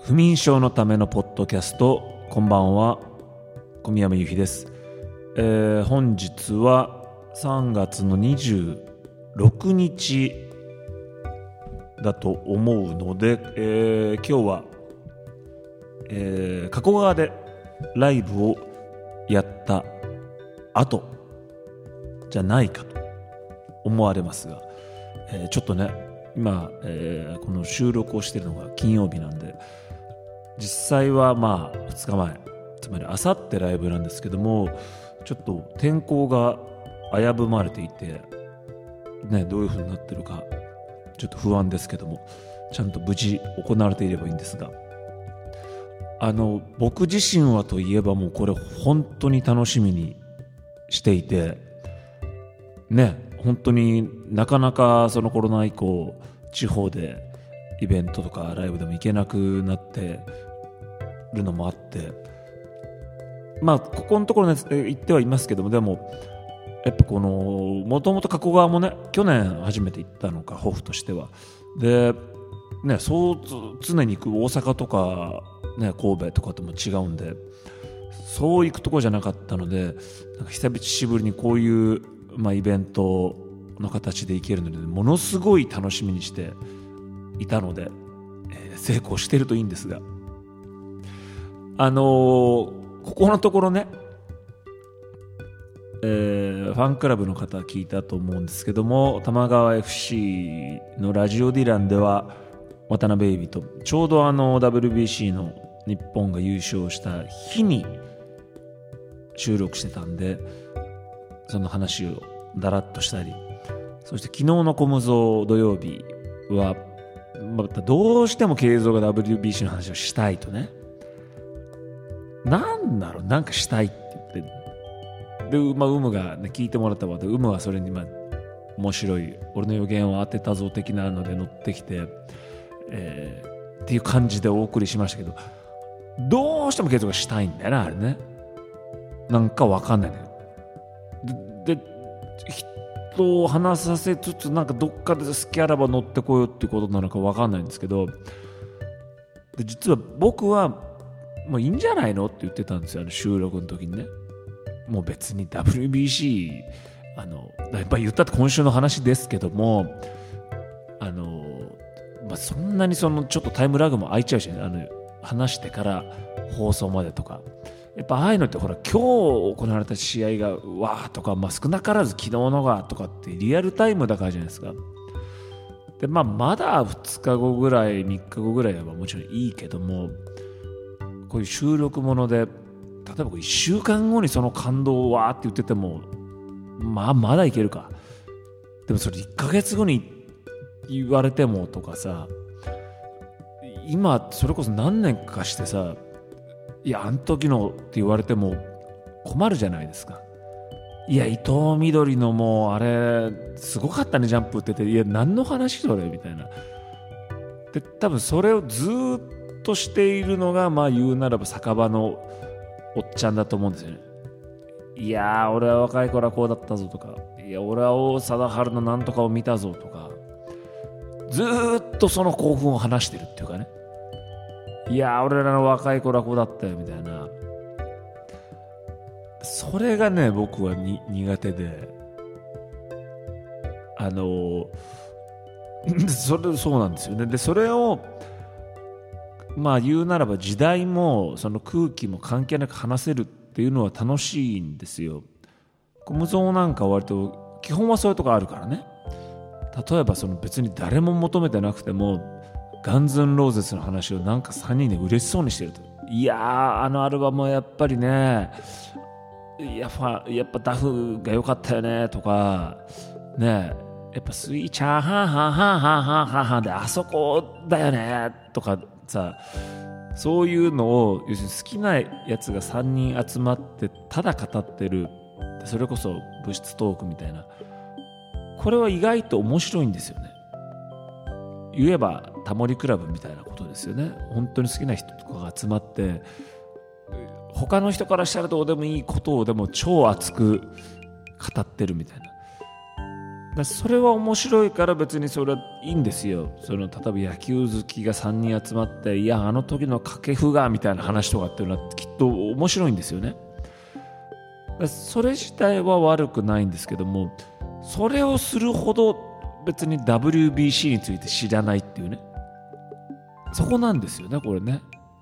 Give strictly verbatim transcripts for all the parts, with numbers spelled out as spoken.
不眠症のためのポッドキャスト、こんばんは、小宮山由紀です。えー、本日はさんがつのにじゅうろくにちだと思うので、えー、今日は、えー、加古川でライブをやった後じゃないかと思われますが、えー、ちょっとね今、えー、この収録をしているのが金曜日なんで、実際はまあふつかまえ、つまりあさってライブなんですけども、ちょっと天候が危ぶまれていてね、どういう風になってるかちょっと不安ですけども、ちゃんと無事行われていればいいんですが、あの僕自身はといえばもうこれ本当に楽しみにしていてね、本当になかなかそのコロナ以降地方でイベントとかライブでも行けなくなってるのもあって、まあここのところね行ってはいますけども、でもやっぱこのもともと加古川もね去年初めて行ったのか、抱負としてはでね、そう常に行く大阪とかね神戸とかとも違うんで、そう行くところじゃなかったので、なんか久しぶりにこういうまあイベントの形で行けるのでものすごい楽しみにしていたので、えー、成功しているといいんですが、あのー、ここのところね、えー、ファンクラブの方聞いたと思うんですけども、玉川 エフシー のラジオディランでは渡辺エビとちょうどあの ダブリュービーシー の日本が優勝した日に収録してたんで、その話をだらっとしたり、そして昨日のコムゾ土曜日はまたどうしても慶三が ダブリュービーシー の話をしたいとね、なんだろう、なんかしたいって言ってで、まあ、ウムが、ね、聞いてもらったわで、ウムはそれに、まあ、面白い俺の予言を当てたぞ的なので乗ってきて、えー、っていう感じでお送りしましたけど、どうしても慶三がしたいんだよな、あれね。なんかわかんないね。でで人を話させつつ、なんかどっかで好きあらば乗ってこようっていうことなのかわかんないんですけど、で実は僕はもういいんじゃないのって言ってたんですよ、あの収録の時にね。もう別に ダブリュービーシー あのやっぱり言ったって今週の話ですけども、あの、まあ、そんなにそのちょっとタイムラグも空いちゃうし、ね、あの話してから放送までとか、やっぱああいうのってほら今日行われた試合がわーとか、まあ、少なからず昨日のがとかってリアルタイムだからじゃないですか。で、まあ、まだふつかごぐらいみっかごぐらいはもちろんいいけども、こういう収録もので例えばいっしゅうかんごにその感動をわーって言ってても、まあまだいけるか。でもそれいっかげつごに言われてもとかさ、今それこそ何年かしてさ、いやあん時のって言われても困るじゃないですか。いや伊藤みどりのもうあれすごかったねジャンプって言ってて、いや何の話それみたいな。で多分それをずっとしているのが、まあ言うならば酒場のおっちゃんだと思うんですよね。いやー俺は若い頃はこうだったぞとか、いや俺は王貞治のなんとかを見たぞとか、ずっとその興奮を話してるっていうかね、いや俺らの若い頃はこうだったよみたいな、それがね僕はに苦手で、あのそれそうなんですよね。でそれをまあ言うならば時代もその空気も関係なく話せるっていうのは楽しいんですよ。コムゾーなんかは割と基本はそういうとこあるからね。例えばその別に誰も求めてなくてもガンズンローゼスの話をなんかさんにんで嬉しそうにしてると、いやーあのアルバムはやっぱりね、いややっぱダフが良かったよねとかね、やっぱスイーチャーハンハンハンハンハンハンハンであそこだよねとかさ、そういうのを要するに好きなやつがさんにん集まってただ語ってる、それこそ物質トークみたいな、これは意外と面白いんですよね。言えばタモリクラブみたいなことですよね。本当に好きな人とかが集まって他の人からしたらどうでもいいことをでも超熱く語ってるみたいな。 だそれは面白いから別にそれはいいんですよ。その例えば野球好きがさんにん集まって、いやあの時の掛布がみたいな話とかっていうのはきっと面白いんですよね。だそれ自体は悪くないんですけども、それをするほど別に ダブリュービーシー について知らないっていうね、そこなんですよね。これね、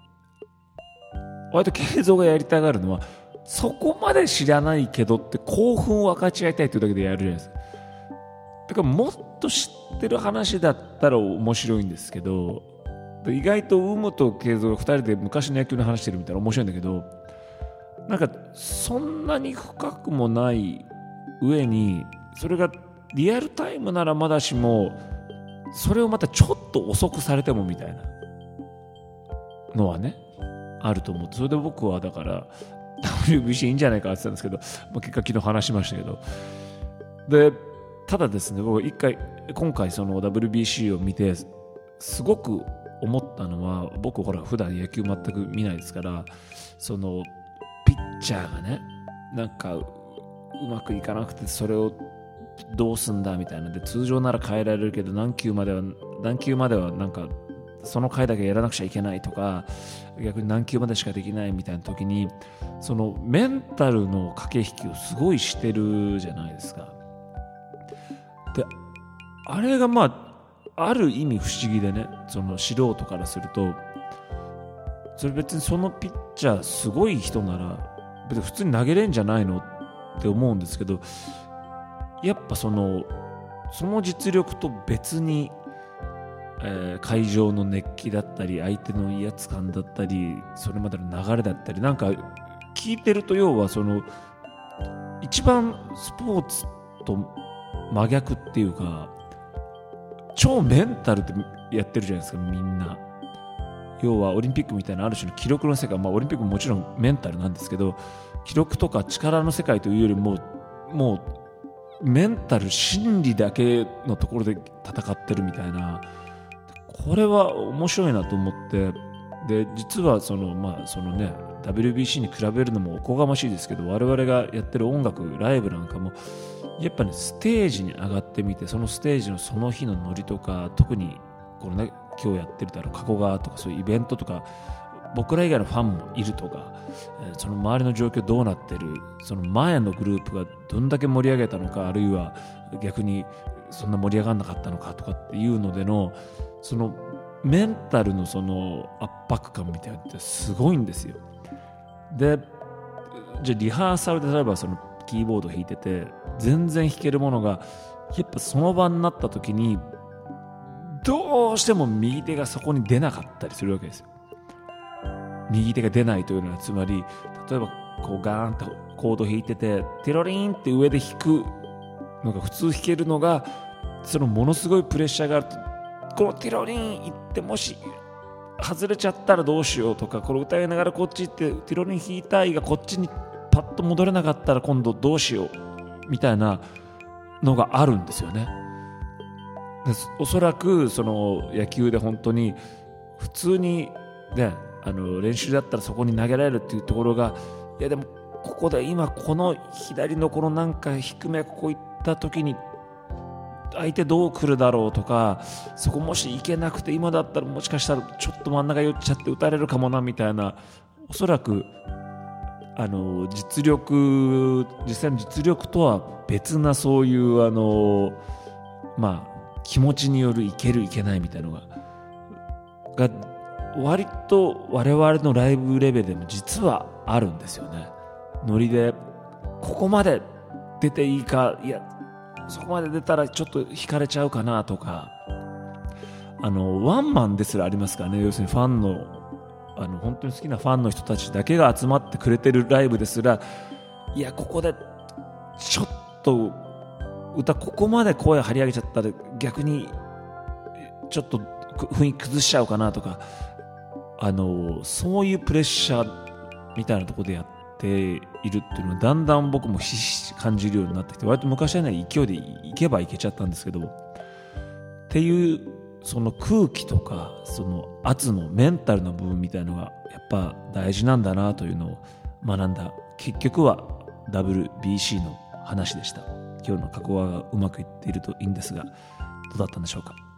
割と慶三がやりたがるのはそこまで知らないけどって興奮を分かち合いたいというだけでやるじゃないですか。だからもっと知ってる話だったら面白いんですけど、意外と有無と慶三がふたりで昔の野球の話してるみたいな面白いんだけど、なんかそんなに深くもない上に、それがリアルタイムならまだしもそれをまたちょっと遅くされてもみたいなのはねあると思って、それで僕はだから ダブリュービーシー いいんじゃないかって言ってたんですけど、まあ、結果昨日話しましたけど、でただですね、僕一回今回その ダブリュービーシー を見てすごく思ったのは、僕ほら普段野球全く見ないですから、そのピッチャーがねなんかうまくいかなくてそれをどうすんだみたいなで、通常なら変えられるけど何球までは何球まではなんかその回だけやらなくちゃいけないとか、逆に何球までしかできないみたいな時に、そのメンタルの駆け引きをすごいしてるじゃないですか。であれがまあある意味不思議でね、その素人からすると、それ別にそのピッチャーすごい人なら別に普通に投げれんじゃないのって思うんですけど、やっぱそのその実力と別に、えー、会場の熱気だったり相手の威圧感だったりそれまでの流れだったり、なんか聞いてると要はその一番スポーツと真逆っていうか、超メンタルでやってるじゃないですかみんな。要はオリンピックみたいなある種の記録の世界、まあオリンピックももちろんメンタルなんですけど、記録とか力の世界というよりももうメンタル心理だけのところで戦ってるみたいな、これは面白いなと思って、で実はそのまあそのね ダブリュービーシー に比べるのもおこがましいですけど、我々がやってる音楽ライブなんかもやっぱねステージに上がってみて、そのステージのその日のノリとか、特にこのね今日やってるだろう加古川とかそういうイベントとか、僕ら以外のファンもいるとか、えー、その周りの状況どうなってる、その前のグループがどんだけ盛り上げたのか、あるいは逆にそんな盛り上がんなかったのかとかっていうのでのそのメンタルのその圧迫感みたいなのってすごいんですよ。でじゃあリハーサルで例えばそのキーボード弾いてて全然弾けるものがやっぱその場になった時にどうしても右手がそこに出なかったりするわけですよ。右手が出ないというのはつまり、例えばこうガーンとコード弾いててテロリーンって上で弾くのが普通弾けるのが、そのものすごいプレッシャーがあると、このテロリーン行ってもし外れちゃったらどうしようとか、これ歌いながらこっち行ってテロリン弾いたいがこっちにパッと戻れなかったら今度どうしようみたいなのがあるんですよね。でおそらくその野球で本当に普通にね、あの練習だったらそこに投げられるっていうところが、いやでもここで今この左のこのなんか低めここ行った時に相手どう来るだろうとか、そこもし行けなくて今だったらもしかしたらちょっと真ん中寄っちゃって打たれるかもなみたいな、おそらくあの実力実際の実力とは別なそういうあのまあ気持ちによるいけるいけないみたいなのがが割と我々のライブレベルでも実はあるんですよね。ノリでここまで出ていいか、いやそこまで出たらちょっと引かれちゃうかなとか、あのワンマンですらありますからね。要するにファンのあの本当に好きなファンの人たちだけが集まってくれてるライブですら、いやここでちょっと歌ここまで声張り上げちゃったら逆にちょっと雰囲気崩しちゃうかなとか、あのそういうプレッシャーみたいなところでやっているっていうのはだんだん僕もひしひし感じるようになってきて、割と昔はね勢いでいけばいけちゃったんですけどっていう、その空気とかその圧のメンタルの部分みたいなのがやっぱ大事なんだなというのを学んだ結局は ダブリュービーシー の話でした。 今日の加古川がうまくいっているといいんですが、どうだったんでしょうか。